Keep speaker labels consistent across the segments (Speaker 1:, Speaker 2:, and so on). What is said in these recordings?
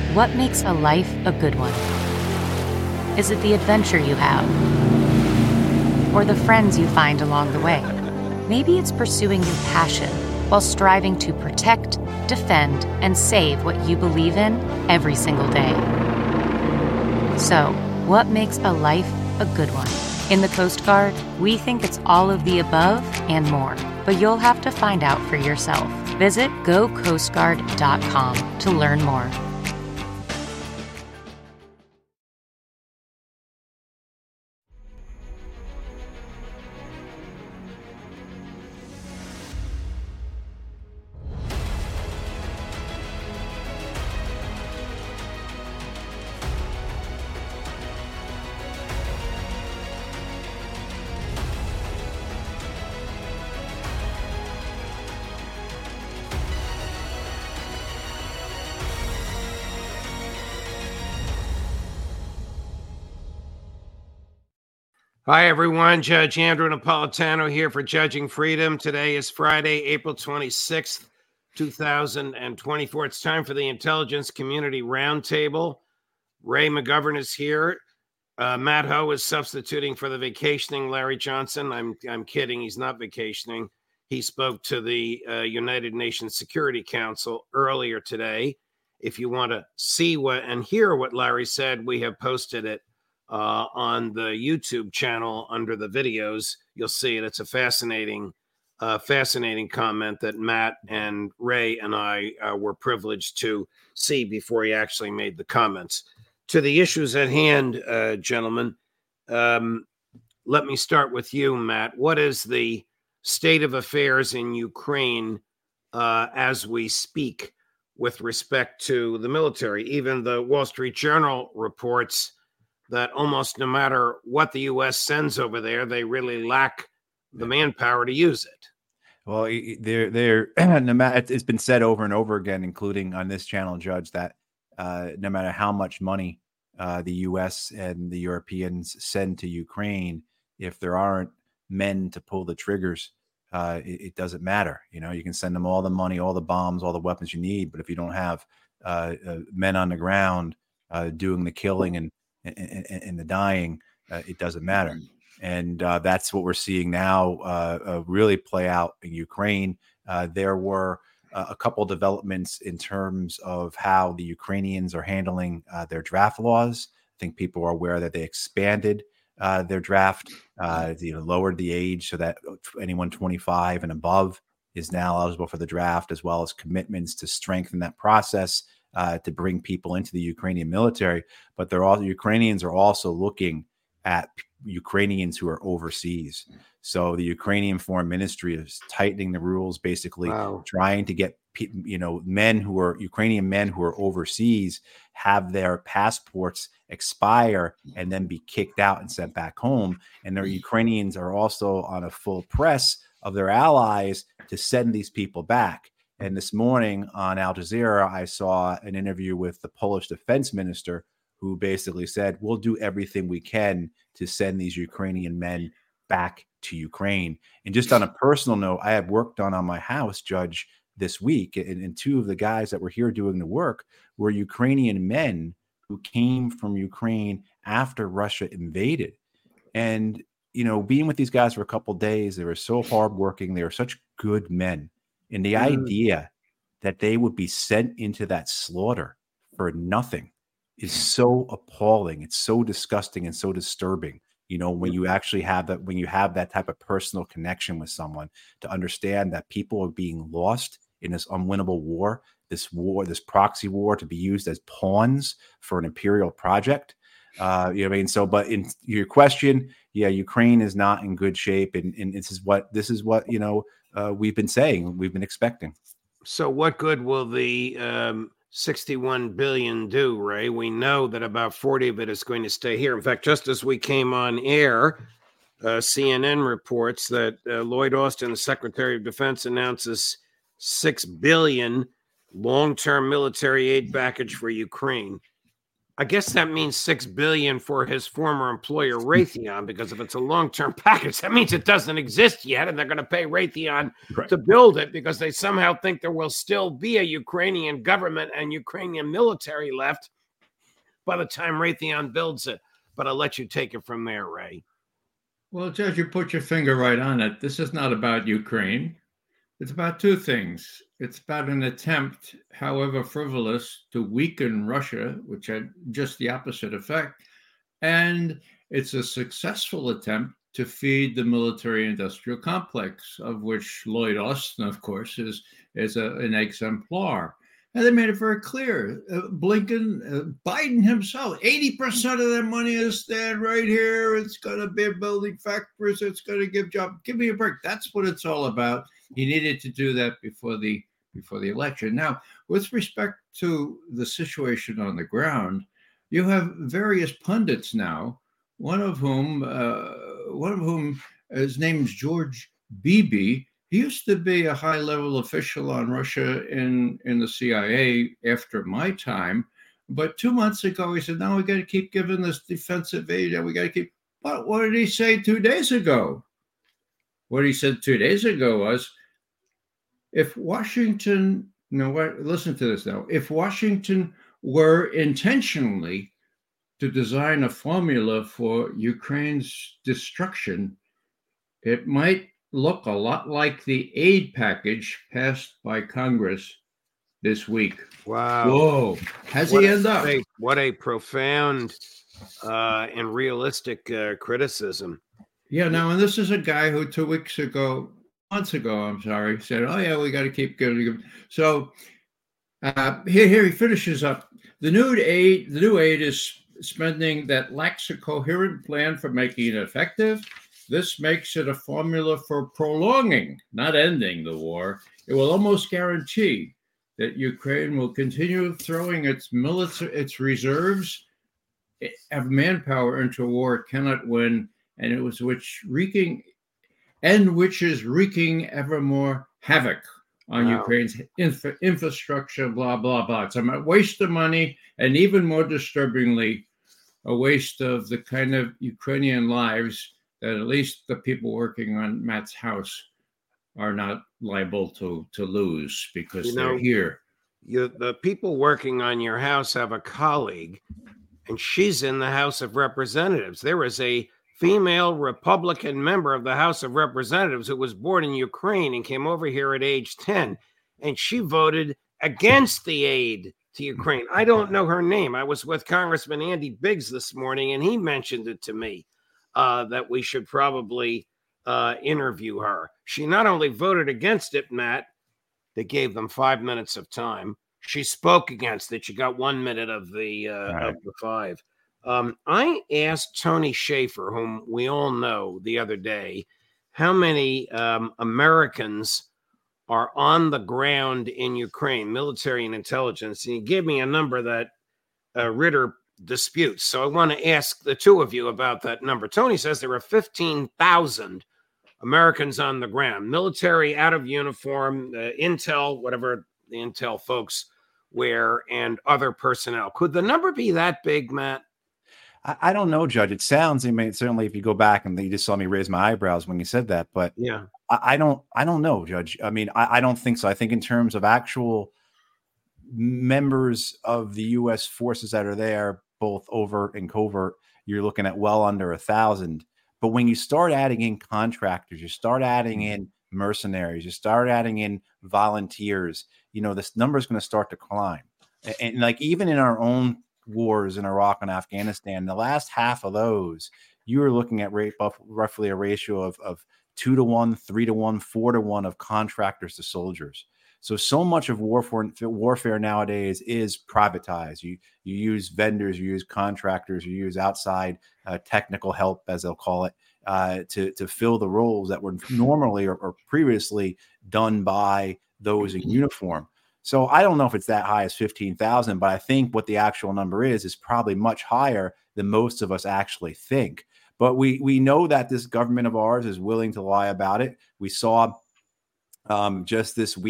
Speaker 1: What makes a life a good one? Is it the adventure you have? Or the friends you find along the way? Maybe it's pursuing your passion while striving to protect, defend, and save what you believe in every single day. So, what makes a life a good one? In the Coast Guard, we think it's all of the above and more, but you'll have to find out for yourself. Visit gocoastguard.com to learn more.
Speaker 2: Hi, everyone. Judge Andrew Napolitano here for Judging Freedom. Today is Friday, April 26th, 2024. It's time for the Intelligence Community Roundtable. Ray McGovern is here. Matt Ho is substituting for the vacationing Larry Johnson. I'm kidding. He's not vacationing. He spoke to the United Nations Security Council earlier today. If you want to see what and hear what Larry said, we have posted it on the YouTube channel under the videos. You'll see it. It's a fascinating comment that Matt and Ray and I were privileged to see before he actually made the comments. To the issues at hand, gentlemen, let me start with you, Matt. What is the state of affairs in Ukraine as we speak with respect to the military? Even the Wall Street Journal reports that almost no matter what the U.S. sends over there, they really lack the manpower to use it.
Speaker 3: Well, no matter, it's been said over and over again, including on this channel, Judge, that no matter how much money the U.S. and the Europeans send to Ukraine, if there aren't men to pull the triggers, it doesn't matter. You know, you can send them all the money, all the bombs, all the weapons you need, but if you don't have men on the ground doing the killing and the dying, it doesn't matter. And that's what we're seeing now really play out in Ukraine. There were a couple developments in terms of how the Ukrainians are handling their draft laws. I think people are aware that they expanded their draft, lowered the age so that anyone 25 and above is now eligible for the draft, as well as commitments to strengthen that process to bring people into the Ukrainian military. But Ukrainians are also looking at Ukrainians who are overseas. So the Ukrainian Foreign Ministry is tightening the rules, basically trying to get Ukrainian men who are overseas have their passports expire and then be kicked out and sent back home. And their Ukrainians are also on a full press of their allies to send these people back. And this morning on Al Jazeera, I saw an interview with the Polish defense minister who basically said, we'll do everything we can to send these Ukrainian men back to Ukraine. And just on a personal note, I have work done on my house, Judge, this week. And two of the guys that were here doing the work were Ukrainian men who came from Ukraine after Russia invaded. And, being with these guys for a couple of days, they were so hardworking. They were such good men. And the idea that they would be sent into that slaughter for nothing is so appalling. It's so disgusting and so disturbing. When you actually have that, when you have that type of personal connection with someone, to understand that people are being lost in this unwinnable war, this proxy war, to be used as pawns for an imperial project. So, but in your question, Ukraine is not in good shape. And this is what, we've been saying, we've been expecting.
Speaker 2: So what good will the 61 billion do, Ray? We know that about 40 of it is going to stay here. In fact, just as we came on air, CNN reports that Lloyd Austin, the Secretary of Defense, announces $6 billion long-term military aid package for Ukraine. I guess that means $6 billion for his former employer Raytheon, because if it's a long-term package, that means it doesn't exist yet, and they're going to pay Raytheon to build it because they somehow think there will still be a Ukrainian government and Ukrainian military left by the time Raytheon builds it. But I'll let you take it from there, Ray.
Speaker 4: Well, Judge, you put your finger right on it. This is not about Ukraine. It's about two things. It's about an attempt, however frivolous, to weaken Russia, which had just the opposite effect. And it's a successful attempt to feed the military-industrial complex, of which Lloyd Austin, of course, is an exemplar. And they made it very clear. Blinken, Biden himself, 80% of their money is staying right here. It's going to be building factories. It's going to give jobs. Give me a break. That's what it's all about. He needed to do that before the election. Now, with respect to the situation on the ground, you have various pundits now. One of whom, his name's George Beebe. He used to be a high-level official on Russia in the CIA after my time. But 2 months ago, he said, no, we got to keep giving this defensive aid, and we got to keep. But what did he say 2 days ago? What he said 2 days ago was, if Washington, listen to this now, if Washington were intentionally to design a formula for Ukraine's destruction, it might look a lot like the aid package passed by Congress this week.
Speaker 2: Wow.
Speaker 4: Whoa. How's he end up?
Speaker 2: What a profound and realistic criticism.
Speaker 4: Yeah, now, and this is a guy who months ago, said, oh, yeah, we got to keep giving. So here he finishes up. The new aid is spending that lacks a coherent plan for making it effective. This makes it a formula for prolonging, not ending the war. It will almost guarantee that Ukraine will continue throwing its reserves of manpower into a war it cannot win, and which is wreaking ever more havoc on Ukraine's infrastructure, blah, blah, blah. It's a waste of money, and even more disturbingly, a waste of the kind of Ukrainian lives that at least the people working on Matt's house are not liable to lose because they're here.
Speaker 2: The people working on your house have a colleague, and she's in the House of Representatives. There is a female Republican member of the House of Representatives who was born in Ukraine and came over here at age 10, and she voted against the aid to Ukraine. I don't know her name. I was with Congressman Andy Biggs this morning, and he mentioned it to me. That we should probably interview her. She not only voted against it, Matt, they gave them 5 minutes of time. She spoke against it. She got 1 minute of the 5. I asked Tony Shaffer, whom we all know, the other day, how many Americans are on the ground in Ukraine, military and intelligence, and he gave me a number that Ritter disputes. So I want to ask the two of you about that number. Tony says there are 15,000 Americans on the ground, military out of uniform, intel, whatever the intel folks wear, and other personnel. Could the number be that big, Matt?
Speaker 3: I don't know, Judge. It sounds, certainly if you go back and you just saw me raise my eyebrows when you said that, but
Speaker 2: yeah,
Speaker 3: I don't know, Judge. I don't think so. I think in terms of actual members of the U.S. forces that are there, both overt and covert, you're looking at well under 1,000. But when you start adding in contractors, you start adding in mercenaries, you start adding in volunteers, this number is going to start to climb. And like even in our own wars in Iraq and Afghanistan, the last half of those, you were looking at roughly a ratio of 2 to 1, 3 to 1, 4 to 1 of contractors to soldiers. So much of warfare nowadays is privatized. You use vendors, you use contractors, you use outside technical help, as they'll call it, to fill the roles that were normally or previously done by those in uniform. So I don't know if it's that high as 15,000, but I think what the actual number is probably much higher than most of us actually think. But we know that this government of ours is willing to lie about it. We saw just this week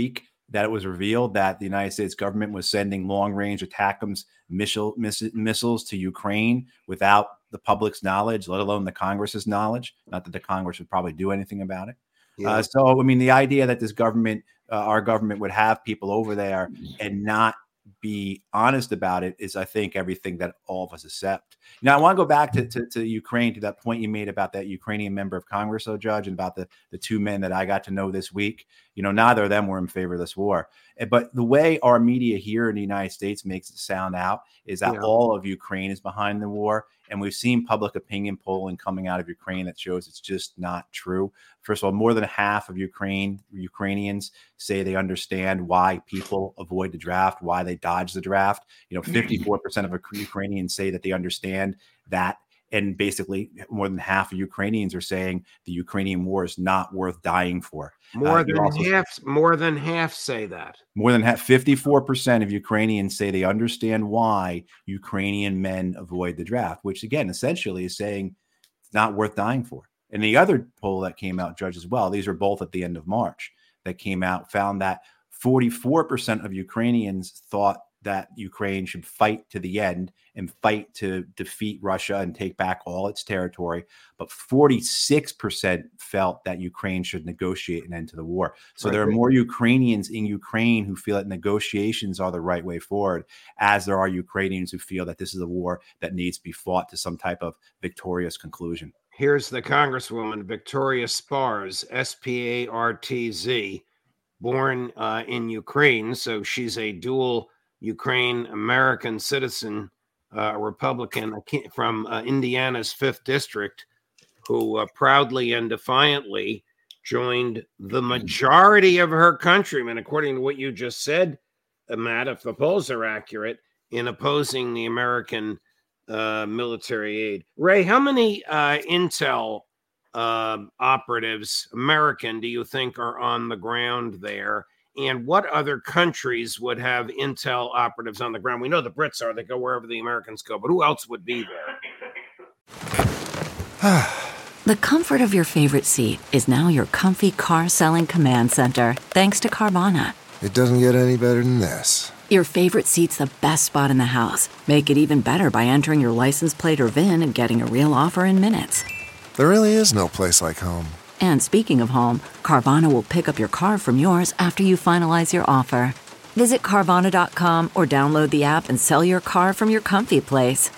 Speaker 3: that it was revealed that the United States government was sending long-range ATACMS missiles to Ukraine without the public's knowledge, let alone the Congress's knowledge. Not that the Congress would probably do anything about it. Yeah. So, I mean, the idea that this government, our government, would have people over there and not be honest about it is, I think, everything that all of us accept. Now, I want to go back to Ukraine, to that point you made about that Ukrainian member of Congress, though, Judge, and about the two men that I got to know this week. You know, neither of them were in favor of this war. But the way our media here in the United States makes it sound out is that all of Ukraine is behind the war. And we've seen public opinion polling coming out of Ukraine that shows it's just not true. First of all, more than half of Ukrainians say they understand why people avoid the draft, why they dodge the draft. You know, 54% of Ukrainians say that they understand that. And basically, more than half of Ukrainians are saying the Ukrainian war is not worth dying for.
Speaker 2: More than half say that.
Speaker 3: More than half, 54% of Ukrainians say they understand why Ukrainian men avoid the draft, which again, essentially is saying it's not worth dying for. And the other poll that came out, Judge, as well, these are both at the end of March, that came out, found that 44% of Ukrainians thought that Ukraine should fight to the end and fight to defeat Russia and take back all its territory. But 46% felt that Ukraine should negotiate an end to the war. So there are more Ukrainians in Ukraine who feel that negotiations are the right way forward, as there are Ukrainians who feel that this is a war that needs to be fought to some type of victorious conclusion.
Speaker 2: Here's the Congresswoman, Victoria Spartz, Spartz, born in Ukraine. So she's a dual Ukraine-American citizen, Republican from Indiana's 5th District, who proudly and defiantly joined the majority of her countrymen, according to what you just said, Matt, if the polls are accurate, in opposing the American military aid. Ray, how many intel operatives, American, do you think are on the ground there? And what other countries would have intel operatives on the ground? We know the Brits are. They go wherever the Americans go. But who else would be
Speaker 5: there? The comfort of your favorite seat is now your comfy car-selling command center, thanks to Carvana.
Speaker 6: It doesn't get any better than this.
Speaker 5: Your favorite seat's the best spot in the house. Make it even better by entering your license plate or VIN and getting a real offer in minutes.
Speaker 6: There really is no place like home.
Speaker 5: And speaking of home, Carvana will pick up your car from yours after you finalize your offer. Visit Carvana.com or download the app and sell your car from your comfy place.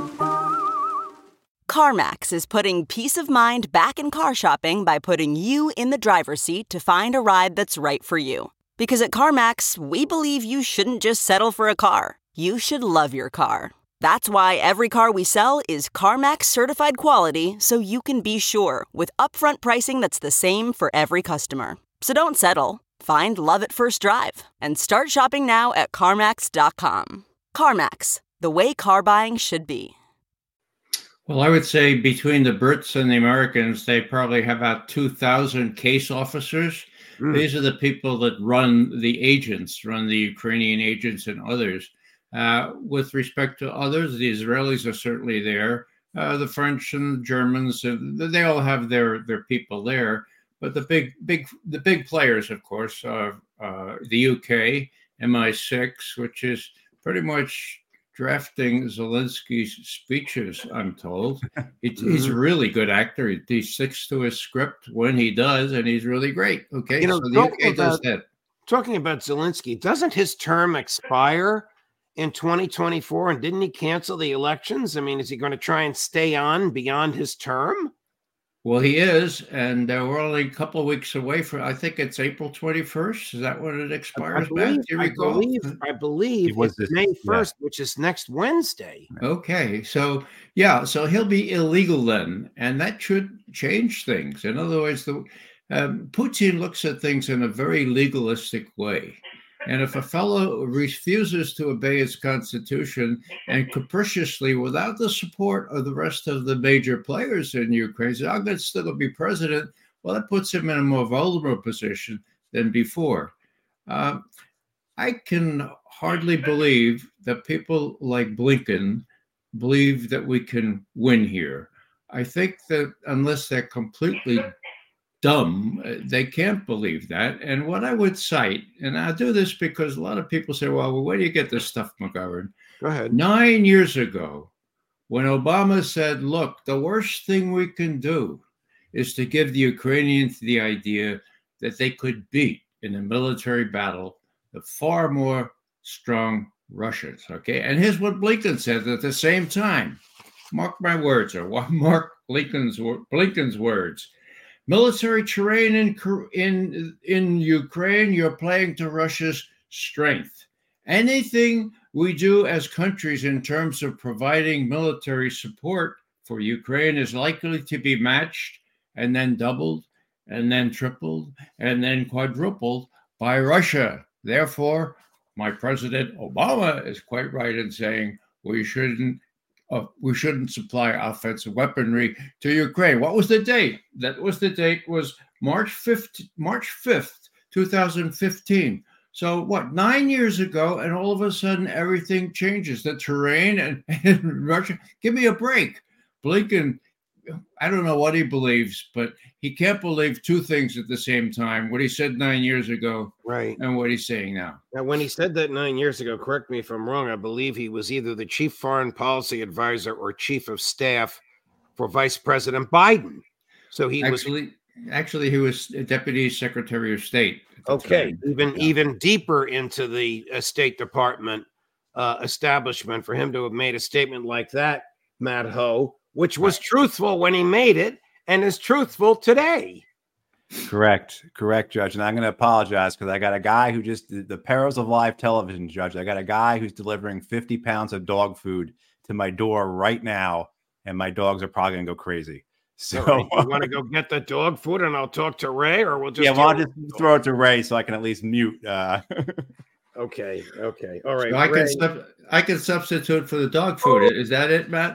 Speaker 7: CarMax is putting peace of mind back in car shopping by putting you in the driver's seat to find a ride that's right for you. Because at CarMax, we believe you shouldn't just settle for a car. You should love your car. That's why every car we sell is CarMax certified quality, so you can be sure with upfront pricing that's the same for every customer. So don't settle. Find love at first drive and start shopping now at CarMax.com. CarMax, the way car buying should be.
Speaker 4: Well, I would say between the Brits and the Americans, they probably have about 2,000 case officers. These are the people that run the agents, run the Ukrainian agents and others. With respect to others, the Israelis are certainly there. The French and the Germans, they all have their people there. But the big players, of course, are the UK, MI6, which is pretty much drafting Zelensky's speeches, I'm told. He's a really good actor. He sticks to his script when he does, and he's really great. Okay, so the UK does that.
Speaker 2: Talking about Zelensky, doesn't his term expire in 2024, and didn't he cancel the elections? I mean, is he going to try and stay on beyond his term?
Speaker 4: Well, he is, and we're only a couple of weeks away from, I think it's April 21st. Is that when it expires, Matt?
Speaker 2: I believe it's May 1st, which is next Wednesday.
Speaker 4: Okay, so he'll be illegal then, and that should change things. In other words, Putin looks at things in a very legalistic way. And if a fellow refuses to obey his constitution and capriciously, without the support of the rest of the major players in Ukraine, says, I'm going to still be president, well, that puts him in a more vulnerable position than before. I can hardly believe that people like Blinken believe that we can win here. I think that unless they're completely dumb. They can't believe that. And what I would cite, and I'll do this because a lot of people say, well, where do you get this stuff, McGovern?
Speaker 2: Go ahead.
Speaker 4: 9 years ago, when Obama said, look, the worst thing we can do is to give the Ukrainians the idea that they could beat in a military battle the far more strong Russians. Okay. And here's what Blinken said at the same time. Mark my words, or mark Blinken's words. Military terrain in Ukraine, you're playing to Russia's strength. Anything we do as countries in terms of providing military support for Ukraine is likely to be matched and then doubled and then tripled and then quadrupled by Russia. Therefore, my President Obama is quite right in saying we shouldn't supply offensive weaponry to Ukraine. What was the date? Was March 5th, 2015. So what, 9 years ago, and all of a sudden everything changes. The terrain and Russia, give me a break. Blinken, I don't know what he believes, but he can't believe two things at the same time. What he said 9 years ago,
Speaker 2: right,
Speaker 4: and what he's saying now.
Speaker 2: Now, when he said that 9 years ago, correct me if I'm wrong, I believe he was either the chief foreign policy advisor or chief of staff for Vice President Biden. So he
Speaker 4: Actually, he was Deputy Secretary of State.
Speaker 2: Okay, even deeper into the State Department establishment for him to have made a statement like that, Matt Ho, which was truthful when he made it and is truthful today.
Speaker 3: Correct, Judge. And I'm going to apologize because I got a guy who the perils of live television, Judge. I got a guy who's delivering 50 pounds of dog food to my door right now, and my dogs are probably going to go crazy. So
Speaker 2: you want to go get the dog food and I'll talk to Ray, or we'll just
Speaker 3: I'll just throw it to Ray so I can at least mute.
Speaker 2: Okay. All right.
Speaker 4: So I can substitute for the dog food. Is that it, Matt?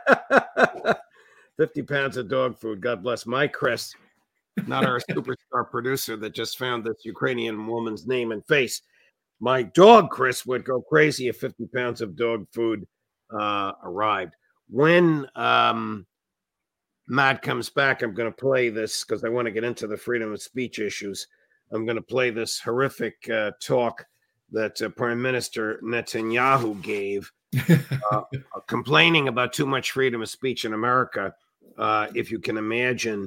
Speaker 2: 50 pounds of dog food. God bless my Chris, not our superstar producer that just found this Ukrainian woman's name and face. My dog, Chris, would go crazy if 50 pounds of dog food arrived. When Matt comes back, I'm going to play this because I want to get into the freedom of speech issues. I'm going to play this horrific talk that Prime Minister Netanyahu gave, complaining about too much freedom of speech in America. If you can imagine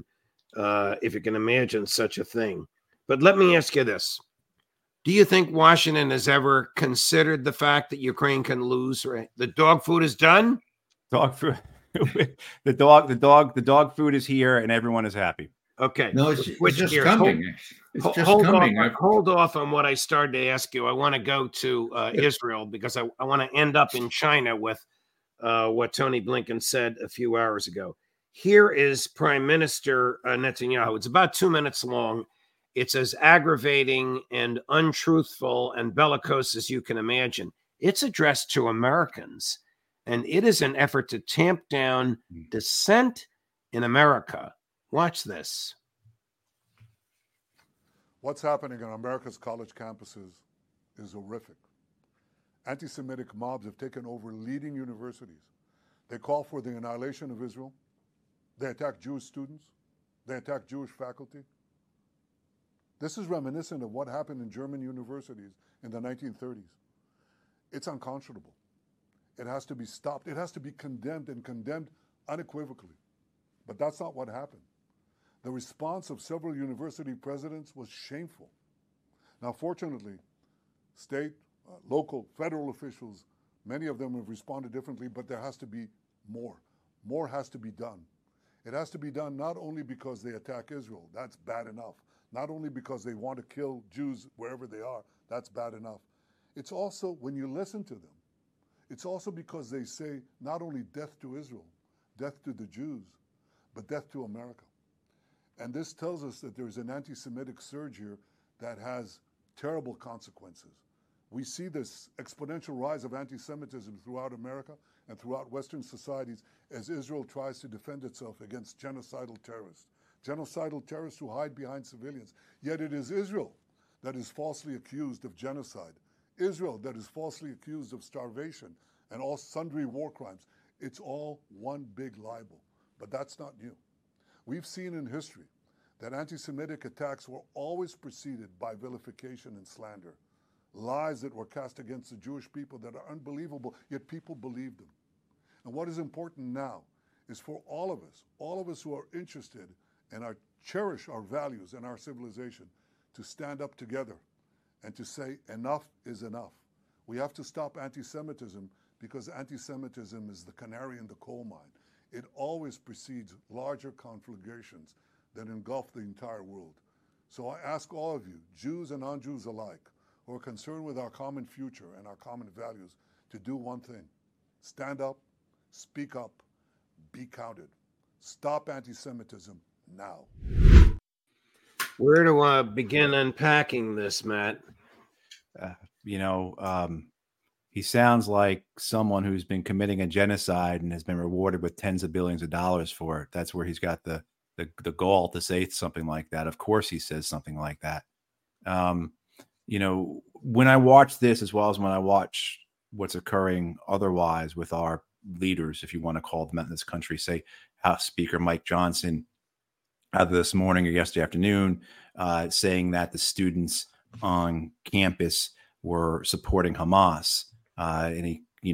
Speaker 2: such a thing. But let me ask you this: do you think Washington has ever considered the fact that Ukraine can lose? Right? The dog food is done.
Speaker 3: Dog food. the dog food is here and everyone is happy.
Speaker 4: Okay. No, it's just coming.
Speaker 2: Hold off on what I started to ask you. I want to go to Israel because I want to end up in China with what Tony Blinken said a few hours ago. Here is Prime Minister Netanyahu. It's about 2 minutes long. It's as aggravating and untruthful and bellicose as you can imagine. It's addressed to Americans. And it is an effort to tamp down dissent in America. Watch this.
Speaker 8: What's happening on America's college campuses is horrific. Anti-Semitic mobs have taken over leading universities. They call for the annihilation of Israel. They attack Jewish students. They attack Jewish faculty. This is reminiscent of what happened in German universities in the 1930s. It's unconscionable. It has to be stopped. It has to be condemned and condemned unequivocally. But that's not what happened. The response of several university presidents was shameful. Now, fortunately, state, local, federal officials, many of them have responded differently, but there has to be more. More has to be done. It has to be done not only because they attack Israel, that's bad enough. Not only because they want to kill Jews wherever they are, that's bad enough. It's also, when you listen to them, it's also because they say not only death to Israel, death to the Jews, but death to America. And this tells us that there's an anti-Semitic surge here that has terrible consequences. We see this exponential rise of anti-Semitism throughout America and throughout Western societies as Israel tries to defend itself against genocidal terrorists who hide behind civilians. Yet it is Israel that is falsely accused of genocide. Israel that is falsely accused of starvation and all sundry war crimes. It's all one big libel, but that's not new. We've seen in history that anti-Semitic attacks were always preceded by vilification and slander, lies that were cast against the Jewish people that are unbelievable, yet people believed them. And what is important now is for all of us who are interested and cherish our values and our civilization, to stand up together and to say enough is enough. We have to stop anti-Semitism, because anti-Semitism is the canary in the coal mine. It always precedes larger conflagrations that engulf the entire world. So I ask all of you, Jews and non-Jews alike, who are concerned with our common future and our common values, to do one thing: stand up, speak up, be counted. Stop anti-Semitism now.
Speaker 2: Where do I begin unpacking this, Matt?
Speaker 3: He sounds like someone who's been committing a genocide and has been rewarded with tens of billions of dollars for it. That's where he's got the gall to say something like that. Of course he says something like that. When I watch this, as well as when I watch what's occurring otherwise with our leaders, if you want to call them in this country, say House Speaker Mike Johnson, either this morning or yesterday afternoon, saying that the students on campus were supporting Hamas. And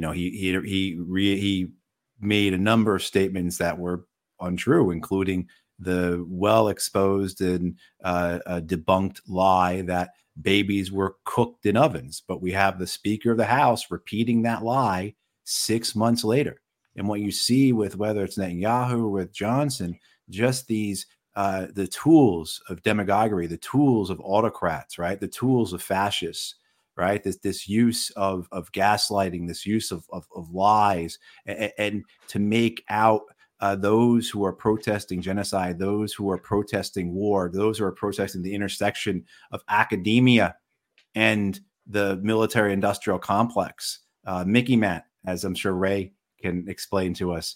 Speaker 3: he made a number of statements that were untrue, including the well-exposed and debunked lie that babies were cooked in ovens. But we have the Speaker of the House repeating that lie 6 months later. And what you see with whether it's Netanyahu or with Johnson, just these the tools of demagoguery, the tools of autocrats, right? The tools of fascists, right? This use of gaslighting, this use of lies, and to make out those who are protesting genocide, those who are protesting war, those who are protesting the intersection of academia and the military-industrial complex. Mickey Matt, as I'm sure Ray can explain to us,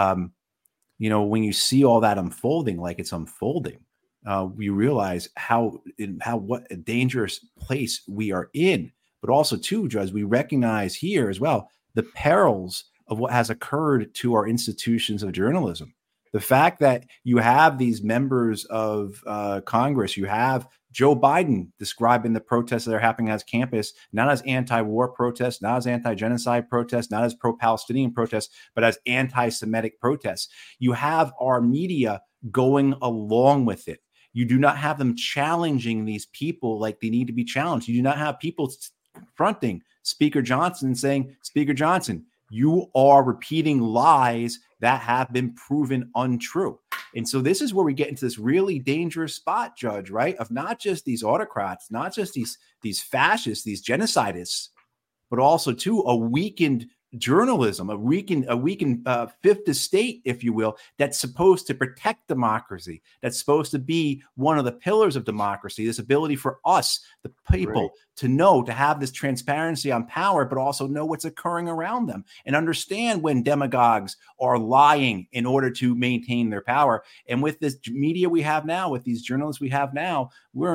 Speaker 3: when you see all that unfolding like it's unfolding, we realize what a dangerous place we are in. But also, too, Judge, we recognize here as well the perils of what has occurred to our institutions of journalism. The fact that you have these members of Congress, you have Joe Biden describing the protests that are happening on his campus, not as anti-war protests, not as anti-genocide protests, not as pro-Palestinian protests, but as anti-Semitic protests. You have our media going along with it. You do not have them challenging these people like they need to be challenged. You do not have people confronting Speaker Johnson and saying, Speaker Johnson, you are repeating lies that have been proven untrue. And so this is where we get into this really dangerous spot, Judge, right? Of not just these autocrats, not just these fascists, these genocidists, but also, too, a weakened journalism, a weakened fifth estate, if you will, that's supposed to protect democracy, that's supposed to be one of the pillars of democracy, this ability for us, the people, right, to know, to have this transparency on power, but also know what's occurring around them and understand when demagogues are lying in order to maintain their power. And with this media we have now, with these journalists we have now, we're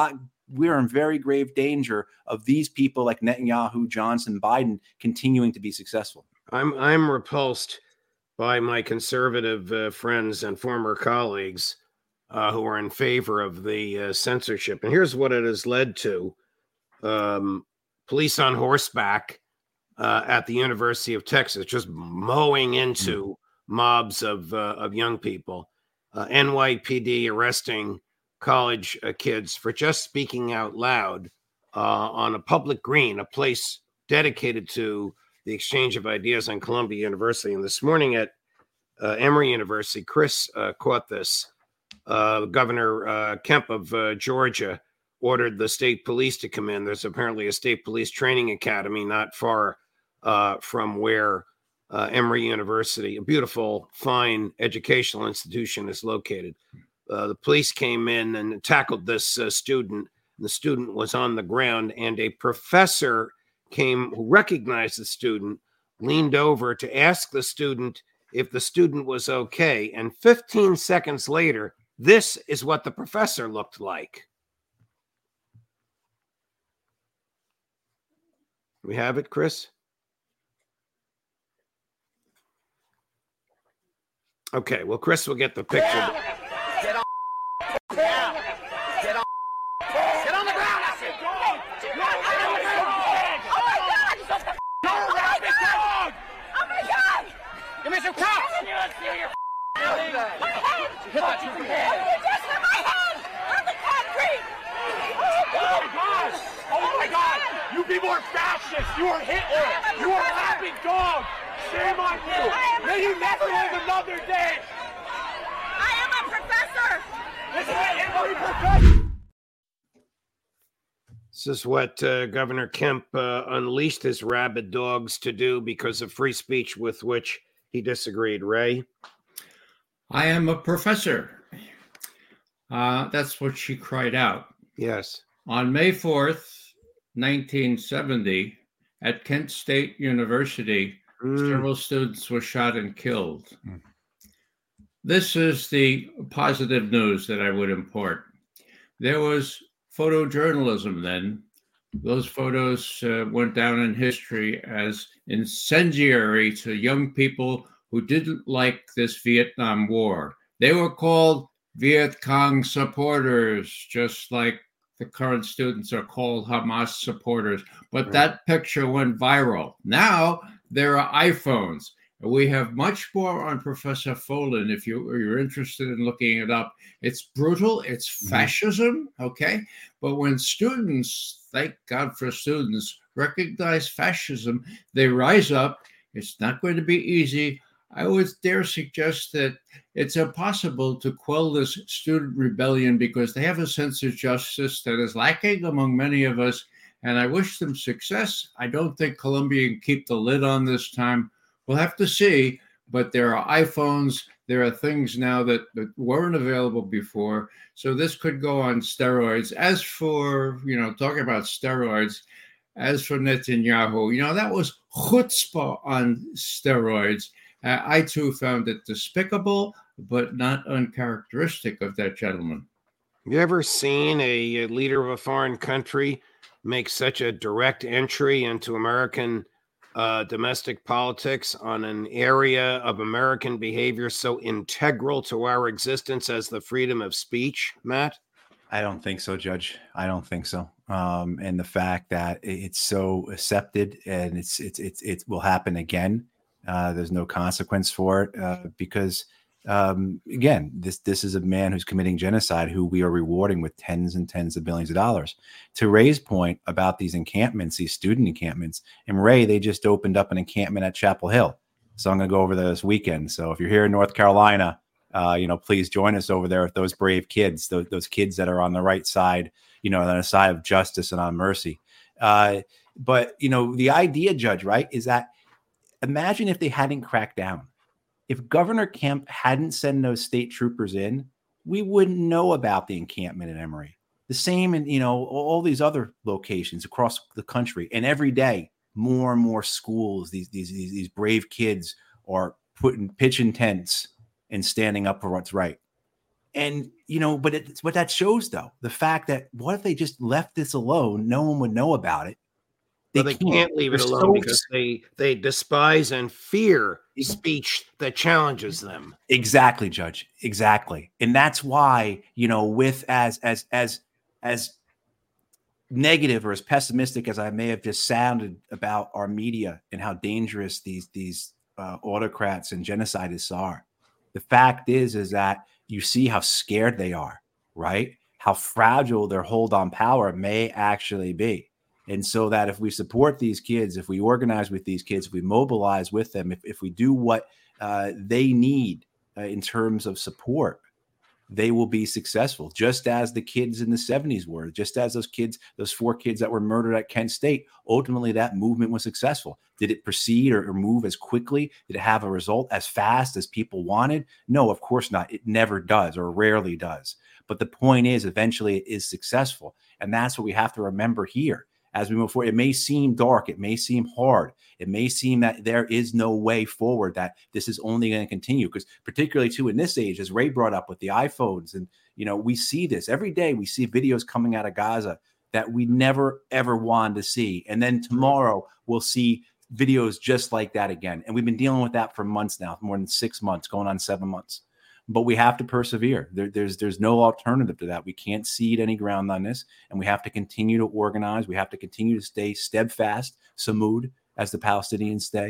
Speaker 3: in very grave danger of these people like Netanyahu, Johnson, Biden continuing to be successful.
Speaker 2: I'm repulsed by my conservative friends and former colleagues who are in favor of the censorship. And here's what it has led to. Police on horseback at the University of Texas, just mowing into mobs of young people. NYPD arresting college kids for just speaking out loud on a public green, a place dedicated to the exchange of ideas on Columbia University. And this morning at Emory University, Chris caught this. Governor Kemp of Georgia ordered the state police to come in. There's apparently a state police training academy not far from where Emory University, a beautiful, fine educational institution, is located. The police came in and tackled this student. The student was on the ground, and a professor came who recognized the student, leaned over to ask the student if the student was okay. And 15 seconds later, this is what the professor looked like. We have it, Chris? Okay, well, Chris will get the picture.
Speaker 9: want to see your head. Hit the tree. Just hit my head on the concrete. Oh my God! Oh my God! You people are fascists. You are Hitler. You are laughing dogs. Shame on you. May you never live another day. I am a professor. This is every professor.
Speaker 2: This is what Governor Kemp unleashed his rabid dogs to do because of free speech with which he disagreed. Ray?
Speaker 4: I am a professor. That's what she cried out.
Speaker 2: Yes.
Speaker 4: On May 4th, 1970, at Kent State University, several students were shot and killed. This is the positive news that I would impart. There was photojournalism then. Those photos went down in history as incendiary to young people who didn't like this Vietnam War. They were called Viet Cong supporters, just like the current students are called Hamas supporters. But that picture went viral. Now there are iPhones. We have much more on Professor Folin if you're interested in looking it up. It's brutal. It's fascism, okay? But when students, thank God for students, recognize fascism, they rise up. It's not going to be easy. I would dare suggest that it's impossible to quell this student rebellion because they have a sense of justice that is lacking among many of us, and I wish them success. I don't think Columbia can keep the lid on this time. We'll have to see, but there are iPhones. There are things now that weren't available before. So this could go on steroids. As for, talking about steroids, as for Netanyahu, that was chutzpah on steroids. I, too, found it despicable, but not uncharacteristic of that gentleman.
Speaker 2: Have you ever seen a leader of a foreign country make such a direct entry into American domestic politics on an area of American behavior so integral to our existence as the freedom of speech, Matt?
Speaker 3: I don't think so, Judge. I don't think so. And the fact that it's so accepted and it will happen again. There's no consequence for it because, again, this is a man who's committing genocide who we are rewarding with tens and tens of billions of dollars. To Ray's point about these encampments, these student encampments, and Ray, they just opened up an encampment at Chapel Hill. So I'm going to go over there this weekend. So if you're here in North Carolina, please join us over there with those brave kids, those kids that are on the right side, on the side of justice and on mercy. But the idea, Judge, right, is that imagine if they hadn't cracked down. If Governor Kemp hadn't sent those state troopers in, we wouldn't know about the encampment in Emory. The same in, all these other locations across the country. And every day, more and more schools, these brave kids are pitching tents and standing up for what's right. And, but it's what that shows, though, the fact that what if they just left this alone? No one would know about it.
Speaker 2: They can't leave it alone because they despise and fear speech that challenges them.
Speaker 3: Exactly, Judge. Exactly. And that's why, with as negative or as pessimistic as I may have just sounded about our media and how dangerous these autocrats and genocidists are, the fact is that you see how scared they are, right? How fragile their hold on power may actually be. And so that if we support these kids, if we organize with these kids, if we mobilize with them, if we do what they need in terms of support, they will be successful, just as the kids in the 70s were, just as those 4 kids that were murdered at Kent State. Ultimately, that movement was successful. Did it proceed or move as quickly? Did it have a result as fast as people wanted? No, of course not. It never does or rarely does. But the point is, eventually it is successful. And that's what we have to remember here. As we move forward, it may seem dark, it may seem hard, it may seem that there is no way forward, that this is only going to continue, because particularly too in this age, as Ray brought up with the iPhones, and we see this every day. We see videos coming out of Gaza that we never ever wanted to see, and then tomorrow we'll see videos just like that again. And we've been dealing with that for months now, more than 6 months, going on 7 months. But we have to persevere. There's no alternative to that. We can't cede any ground on this, and we have to continue to organize. We have to continue to stay steadfast, samud, as the Palestinians say,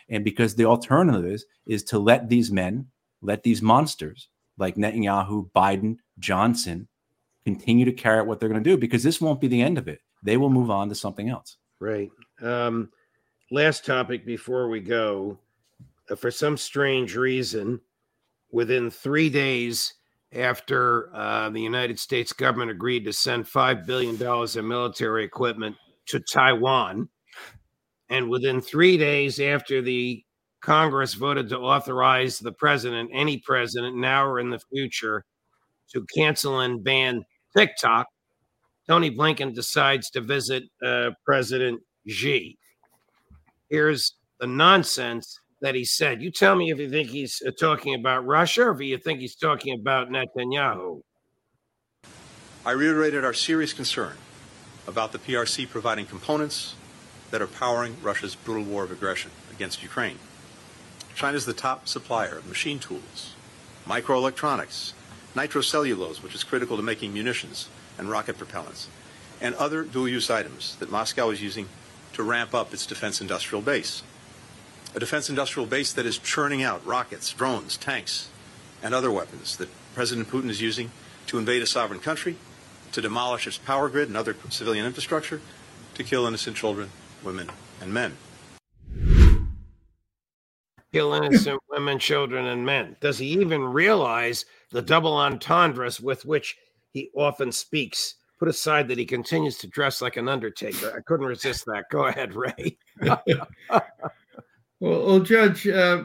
Speaker 3: And because the alternative is to let these men, let these monsters like Netanyahu, Biden, Johnson continue to carry out what they're going to do, because this won't be the end of it. They will move on to something else.
Speaker 2: Right. Last topic before we go. For some strange reason, within 3 days after the United States government agreed to send $5 billion in military equipment to Taiwan, and within 3 days after the Congress voted to authorize the president, any president now or in the future, to cancel and ban TikTok, Tony Blinken decides to visit President Xi. Here's the nonsense that he said. You tell me if you think he's talking about Russia or if you think he's talking about Netanyahu.
Speaker 10: I reiterated our serious concern about the PRC providing components that are powering Russia's brutal war of aggression against Ukraine. China is the top supplier of machine tools, microelectronics, nitrocellulose, which is critical to making munitions and rocket propellants, and other dual-use items that Moscow is using to ramp up its defense industrial base. A defense industrial base that is churning out rockets, drones, tanks, and other weapons that President Putin is using to invade a sovereign country, to demolish its power grid and other civilian infrastructure, to kill innocent children, women, and men.
Speaker 2: Kill innocent women, children, and men. Does he even realize the double entendres with which he often speaks? Put aside that he continues to dress like an undertaker. I couldn't resist that. Go ahead, Ray.
Speaker 4: Well, Judge,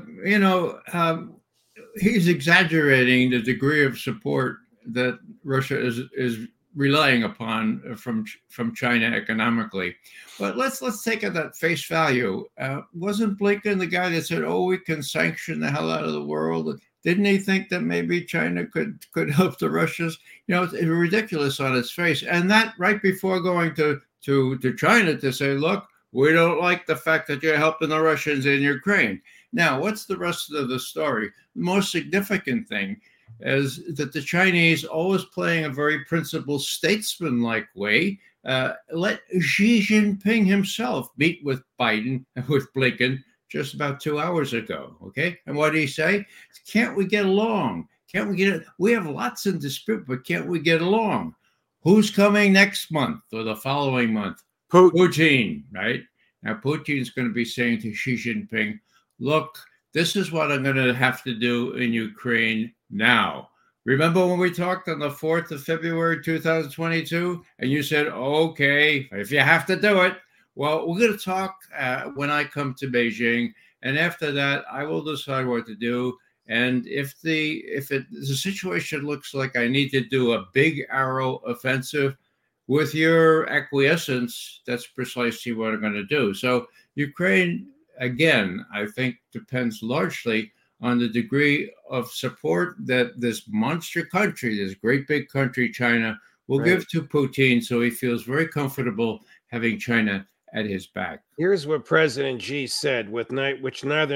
Speaker 4: he's exaggerating the degree of support that Russia is relying upon from China economically. But let's take it at face value. Wasn't Blinken the guy that said, "Oh, we can sanction the hell out of the world"? Didn't he think that maybe China could help the Russians? It's ridiculous on its face. And that right before going to China to say, look, we don't like the fact that you're helping the Russians in Ukraine. Now, what's the rest of the story? The most significant thing is that the Chinese, always playing a very principled statesman-like way, let Xi Jinping himself meet with Biden and with Blinken just about 2 hours ago, okay? And what did he say? Can't we get along? We have lots in dispute, but can't we get along? Who's coming next month or the following month? Putin, right? Now, Putin's going to be saying to Xi Jinping, look, this is what I'm going to have to do in Ukraine now. Remember when we talked on the 4th of February, 2022? And you said, okay, if you have to do it. Well, we're going to talk when I come to Beijing. And after that, I will decide what to do. And if the situation looks like I need to do a big arrow offensive, with your acquiescence, that's precisely what I'm going to do. So Ukraine, again, I think depends largely on the degree of support that this monster country, this great big country, China, will give to Putin, so he feels very comfortable having China at his back.
Speaker 2: Here's what President Xi said, which neither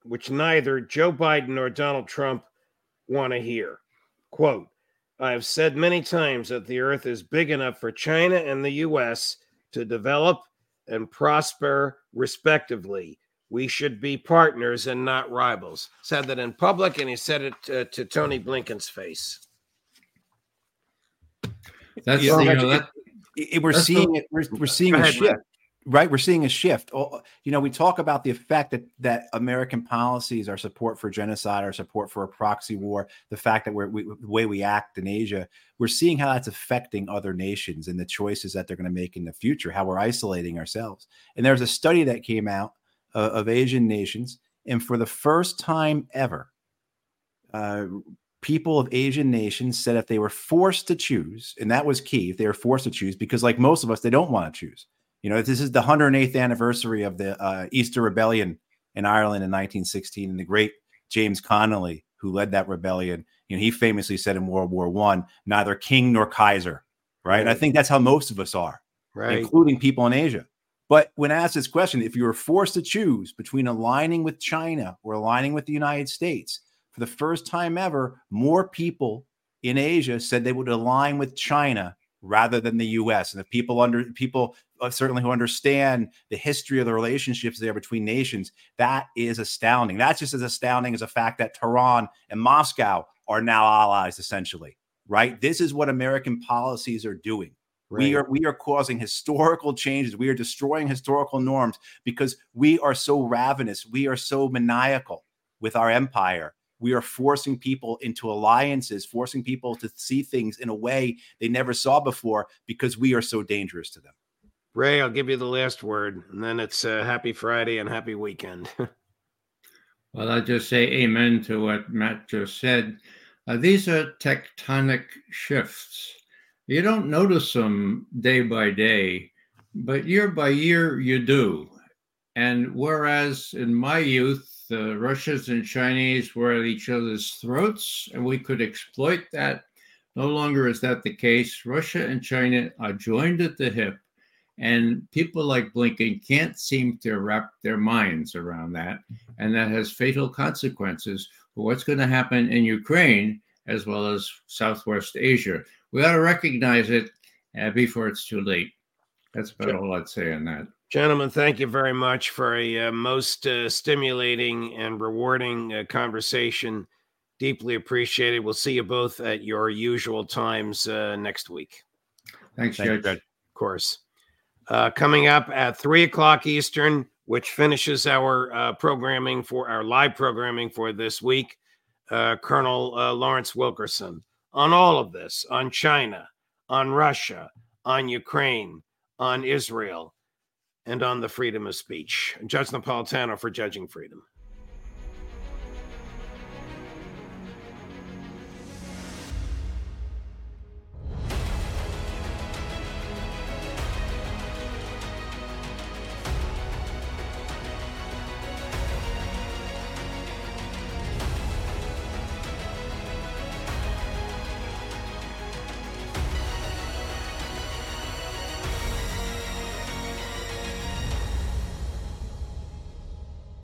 Speaker 2: Joe Biden nor Donald Trump want to hear. Quote, I have said many times that the earth is big enough for China and the U.S. to develop and prosper respectively. We should be partners and not rivals. Said that in public, and he said it to Tony Blinken's face.
Speaker 3: We're seeing a shift. Right. We're seeing a shift. We talk about the fact that American policies, our support for genocide, our support for a proxy war, the fact that the way we act in Asia, we're seeing how that's affecting other nations and the choices that they're going to make in the future, how we're isolating ourselves. And there's a study that came out of Asian nations. And for the first time ever, people of Asian nations said if they were forced to choose, and that was key, if they were forced to choose, because like most of us, they don't want to choose. This is the 108th anniversary of the Easter Rebellion in Ireland in 1916. And the great James Connolly, who led that rebellion, he famously said in World War I, neither king nor Kaiser, right? And I think that's how most of us are, including people in Asia. But when asked this question, if you were forced to choose between aligning with China or aligning with the United States, for the first time ever, more people in Asia said they would align with China rather than the U.S. And if people certainly who understand the history of the relationships there between nations, that is astounding. That's just as astounding as the fact that Tehran and Moscow are now allies, essentially, right? This is what American policies are doing. Right. We are causing historical changes. We are destroying historical norms because we are so ravenous. We are so maniacal with our empire. We are forcing people into alliances, forcing people to see things in a way they never saw before because we are so dangerous to them.
Speaker 2: Ray, I'll give you the last word, and then it's happy Friday and happy weekend.
Speaker 4: Well, I'll just say amen to what Matt just said. These are tectonic shifts. You don't notice them day by day, but year by year you do. And whereas in my youth, the Russians and Chinese were at each other's throats, and we could exploit that, no longer is that the case. Russia and China are joined at the hip, and people like Blinken can't seem to wrap their minds around that. And that has fatal consequences for what's going to happen in Ukraine as well as Southwest Asia. We ought to recognize it before it's too late. That's about all I'd say on that.
Speaker 2: Gentlemen, thank you very much for a most stimulating and rewarding conversation. Deeply appreciated. We'll see you both at your usual times next week.
Speaker 4: Thanks, Judge.
Speaker 2: Of course. Coming up at 3 o'clock Eastern, which finishes our programming for our live programming for this week, Colonel Lawrence Wilkerson on all of this, on China, on Russia, on Ukraine, on Israel, and on the freedom of speech. Judge Napolitano for Judging Freedom.